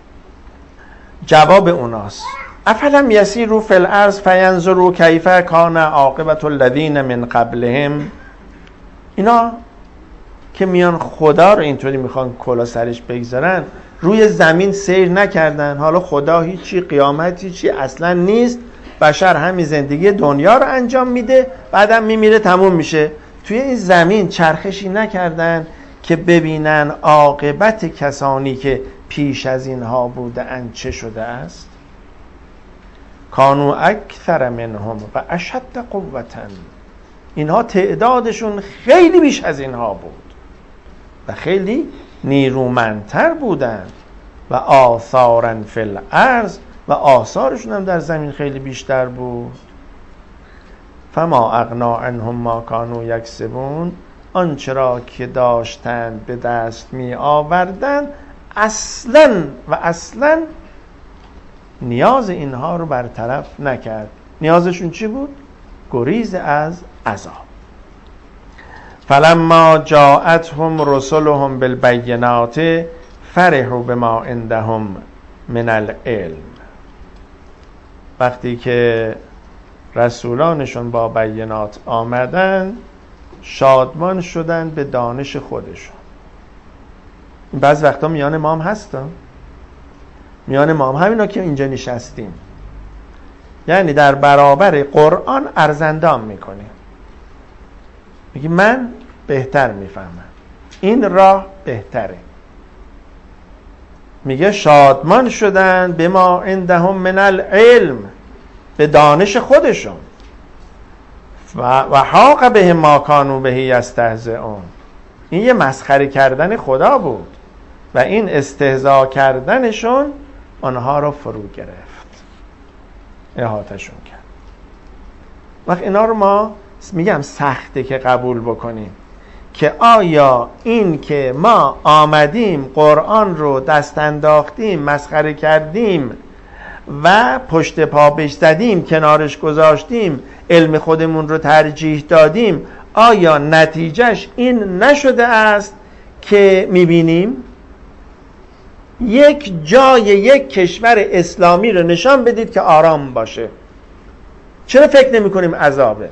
جواب اوناست افلم یسیروا فی الارض فینظروا کیف کان عاقبة الذین من قبلهم. اینا که میان خدا رو اینطوری میخوان کلا سرش بگذارن، روی زمین سیر نکردن. حالا خدا هیچی، قیامت هیچی اصلا نیست، بشر همین زندگی دنیا رو انجام میده، بعدم میمیره، تموم میشه. توی این زمین چرخشی نکردن که ببینن عاقبت کسانی که پیش از اینها بودند چه شده است. کانوا اکثر منهم و اشد قوة. اینها تعدادشون خیلی بیش از اینها بود و خیلی نیرومندتر بودند و آثارا فی الارض، و آثارشون هم در زمین خیلی بیشتر بود. فما اغنا عنهم ما کانوا یکسبون. آنچه را که داشتند به دست می آوردند اصلا و اصلا نیاز اینها رو برطرف نکرد. نیازشون چی بود؟ گریز از عذاب. فلما جاءتهم رسلهم بالبینات فرحوا بما عندهم من العلم. وقتی که رسولانشون با بینات آمدن، شادمان شدن به دانش خودشون. بعض وقتا میان ما هم هستا، میان ما هم همینا که اینجا نشستیم، یعنی در برابر قرآن ارزندام میکنیم، میگی من بهتر میفهمم، این راه بهتره. میگه شادمان شدن به ما عندهم من العلم، به دانش خودشون، و حاق به ما کانوا به یستهزئون. این یه مسخره کردن خدا بود و این استهزا کردنشون آنها رو فرو گرفت، احاطه‌شون کرد. وقت اینا رو ما میگم سخته که قبول بکنیم که آیا این که ما آمدیم قرآن رو دست انداختیم، مسخره کردیم و پشت پا بش زدیم، کنارش گذاشتیم، علم خودمون رو ترجیح دادیم، آیا نتیجهش این نشده است که میبینیم؟ یک جای یک کشور اسلامی رو نشان بدید که آرام باشه. چرا فکر نمی کنیم عذابه؟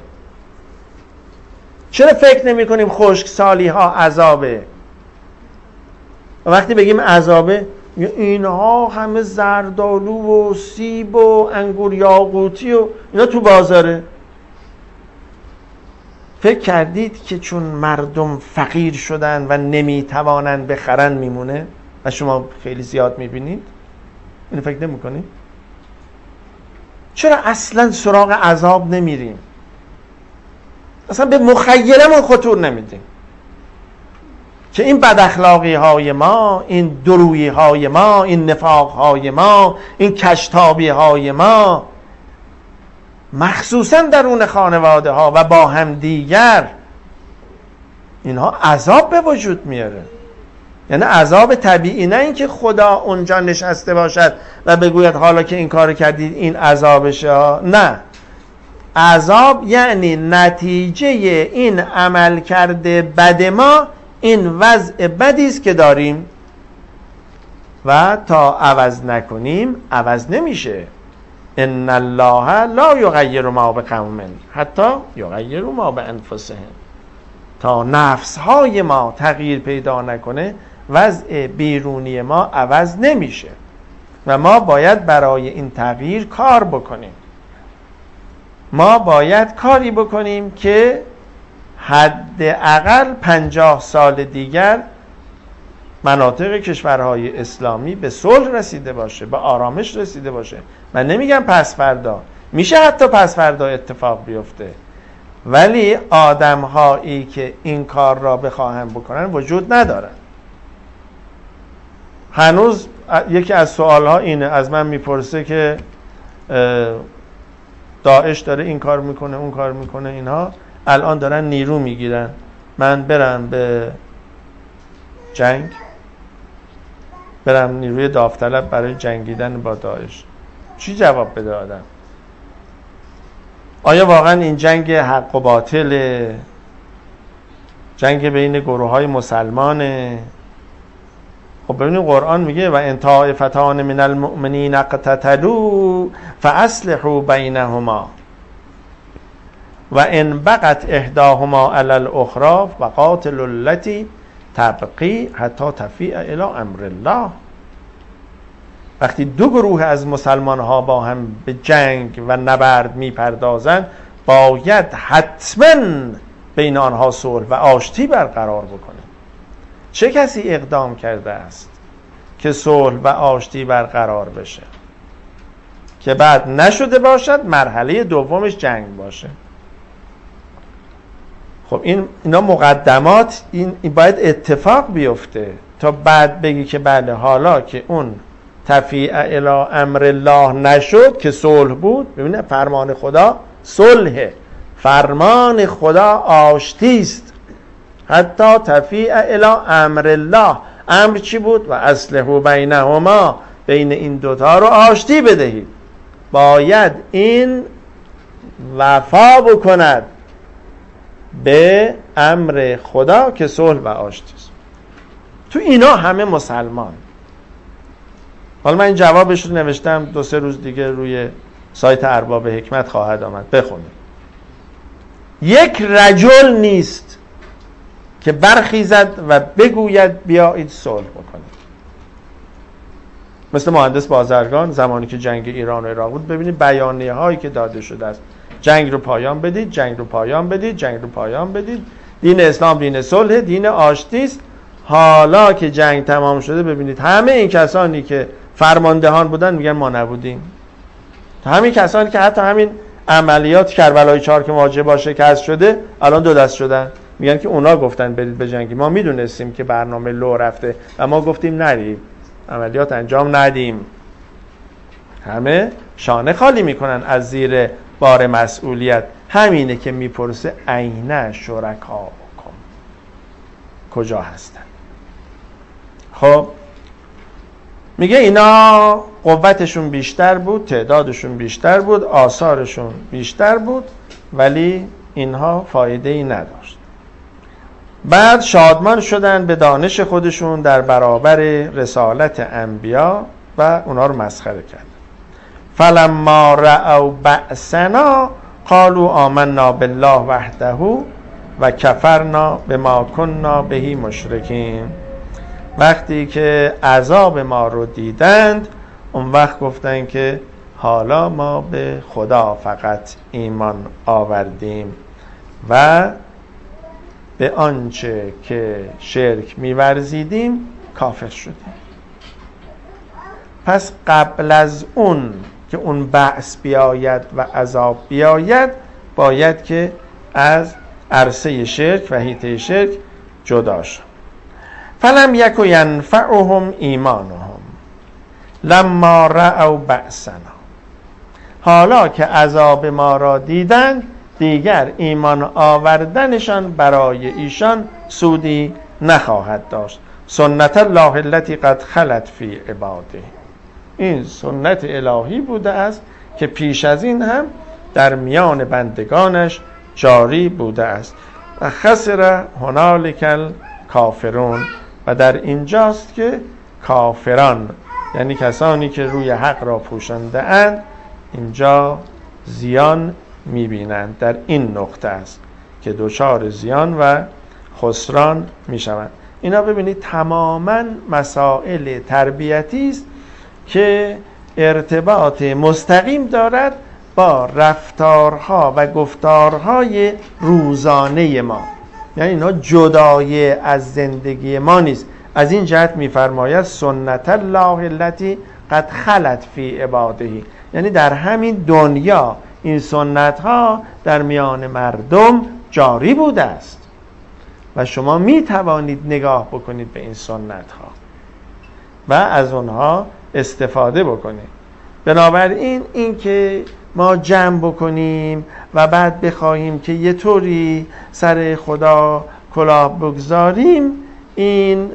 چرا فکر نمی کنیم خشکسالی ها عذابه؟ وقتی بگیم عذابه، اینها همه زردآلو و سیب و انگور یاقوتی و اینا تو بازاره. فکر کردید که چون مردم فقیر شدن و نمیتوانند بخرن میمونه و شما خیلی زیاد میبینید؟ اینو فکر نمی کنید؟ چرا اصلا سراغ عذاب نمیریم؟ اصلا به مخیلمون خطور نمیدیم که این بد اخلاقی های ما، این درویی های ما، این نفاق های ما، این کشتابی های ما، مخصوصا درون خانواده ها و با هم دیگر، اینها عذاب به وجود میاره. یعنی عذاب طبیعی، نه اینکه خدا اونجا نشسته باشد و بگوید حالا که این کار کردید این عذابشه. نه، عذاب یعنی نتیجه این عمل کرده بد ما، این وضع بدی است که داریم و تا عوض نکنیم عوض نمیشه. ان الله لا یغیر ما بقوم حتی یغیروا ما بانفسهم. تا نفسهای ما تغییر پیدا نکنه وضع بیرونی ما عوض نمیشه و ما باید برای این تغییر کار بکنیم. ما باید کاری بکنیم که حداقل 50 سال دیگر مناطق کشورهای اسلامی به صلح رسیده باشه، به آرامش رسیده باشه. من نمیگم پس فردا، میشه حتی پس فردا اتفاق بیفته، ولی آدم‌هایی که این کار را بخواهند بکنن وجود ندارن. هنوز یکی از سوالها اینه، از من میپرسه که داعش داره این کار میکنه اون کار میکنه، اینها الان دارن نیرو میگیرن، من برم به جنگ، برم نیروی داوطلب برای جنگیدن با داعش، چی جواب بده آدم؟ آیا واقعا این جنگ حق و باطل، جنگ بین گروه های مسلمانه؟ خب ببینید قرآن میگه و ان طائفتان من المؤمنین اقتتلوا فاصلحوا بینهما و ان بغت احداهما علی الاخرى فقاتلوا التي تبغي حتی تفیء الی امر الله. وقتی دو گروه از مسلمان ها با هم به جنگ و نبرد میپردازند، باید حتما بین آنها صلح و آشتی برقرار بکنه. چه کسی اقدام کرده است که صلح و آشتی برقرار بشه که بعد نشده باشد مرحله دومش جنگ باشه؟ خب اینا مقدمات، این باید اتفاق بیفته تا بعد بگی که بله حالا که اون تفیع الی امر الله نشد که صلح بود. ببینه فرمان خدا صلحه، فرمان خدا آشتی است. حتی تفیع الی امر الله، امر چی بود؟ و اصلحوا بینهما، بین این دوتا رو آشتی بدهید. باید این وفا بکند به امر خدا که صلح و آشتی است. تو اینا همه مسلمان. حالا من این جوابش رو نوشتم، 2-3 روز دیگه روی سایت ارباب حکمت خواهد آمد، بخونید. یک رجل نیست که برخیزد و بگوید بیایید صلح بکنید. مثل مهندس بازرگان زمانی که جنگ ایران و عراق بود، ببینید بیانیه هایی که داده شده است: جنگ رو پایان بدید، جنگ رو پایان بدید، جنگ رو پایان بدید، دین اسلام دین صلح، دین آشتی است. حالا که جنگ تمام شده ببینید همه این کسانی که فرماندهان بودن میگن ما نبودیم. همین کسانی که حتی همین عملیات کربلای 4 که مواجه با شکست شده الان دو دست شدن، میگن که اونا گفتن برید به جنگی، ما میدونستیم که برنامه لو رفته و ما گفتیم نریم عملیات انجام ندیم. همه شانه خالی میکنن از زیر بار مسئولیت. همینه که میپرسه عین شرکاکم، کجا هستن؟ خب میگه اینا قوتشون بیشتر بود، تعدادشون بیشتر بود، آثارشون بیشتر بود، ولی اینها فایده ای نداشت. بعد شادمان شدن به دانش خودشون در برابر رسالت انبیا و اونا رو مسخره کردن. فلما رأوا بأسنا قالوا آمنا بالله وحده و کفرنا بما كنا به مشرکین. وقتی که عذاب ما رو دیدند اون وقت گفتن که حالا ما به خدا فقط ایمان آوردیم و به آنچه که شرک می‌ورزیدیم کافر شدیم. پس قبل از اون که اون بعث بیاید و عذاب بیاید باید که از عرصه شرک و حیطه شرک جدا شد. فلم یک ینفعهم ایمانهم لما رأوا بأسنا. حالا که عذاب ما را دیدند دیگر ایمان آوردنشان برای ایشان سودی نخواهد داشت. سنت الله التي قد خلت فی عباده. این سنت الهی بوده است که پیش از این هم در میان بندگانش جاری بوده است. و خسر هنالک الکافرون. و در اینجاست که کافران یعنی کسانی که روی حق را پوشانده اند اینجا زیان میبینند. در این نقطه است که دچار زیان و خسران میشوند. اینا ببینید تماما مسائل تربیتی است که ارتباط مستقیم دارد با رفتارها و گفتارهای روزانه ما. یعنی اینا جدای از زندگی ما نیست. از این جهت میفرماید سنت الله التي قد خلت فی عباده. یعنی در همین دنیا این سنت ها در میان مردم جاری بوده است و شما می توانید نگاه بکنید به این سنت ها و از اونها استفاده بکنید. بنابراین این که ما جمع بکنیم و بعد بخواهیم که یه طوری سر خدا کلاه بگذاریم، این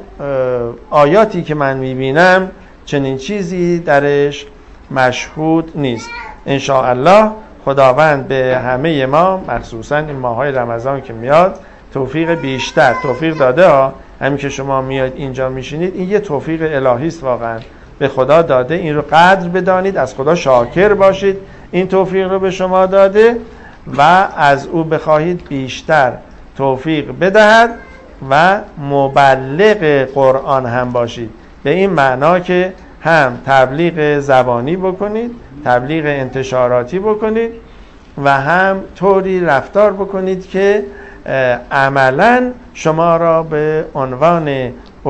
آیاتی که من میبینم چنین چیزی درش مشهود نیست. انشاءالله خداوند به همه ما مخصوصا این ماهای رمضان که میاد توفیق بیشتر توفیق داده ها. همین که شما میاد اینجا میشینید این یه توفیق الهی است، واقعا به خدا داده. این رو قدر بدانید، از خدا شاکر باشید این توفیق رو به شما داده و از او بخواهید بیشتر توفیق بدهد و مبلغ قرآن هم باشید، به این معنا که هم تبلیغ زبانی بکنید، تبلیغ انتشاراتی بکنید و هم طوری رفتار بکنید که عملاً شما را به عنوان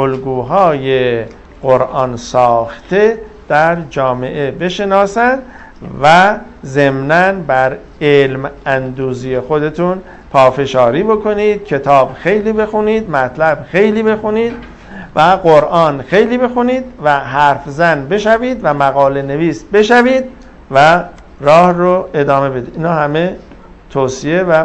الگوهای قرآن ساخته در جامعه بشناسند و ضمناً بر علم اندوزی خودتون پافشاری بکنید، کتاب خیلی بخونید، مطلب خیلی بخونید و قرآن خیلی بخونید و حرف زن بشوید و مقاله نویس بشوید و راه رو ادامه بدید. اینا همه توصیه و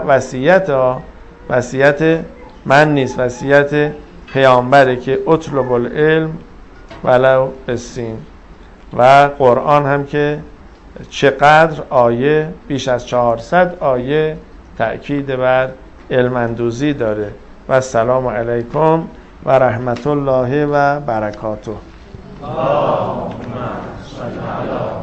وصیت من نیست، وصیت پیامبره که اطلب العلم ولو بالسین. و قرآن هم که چقدر آیه، بیش از 400 آیه تأکید بر علم اندوزی داره. و السلام علیکم و رحمت الله و برکاته. اللهم صل علی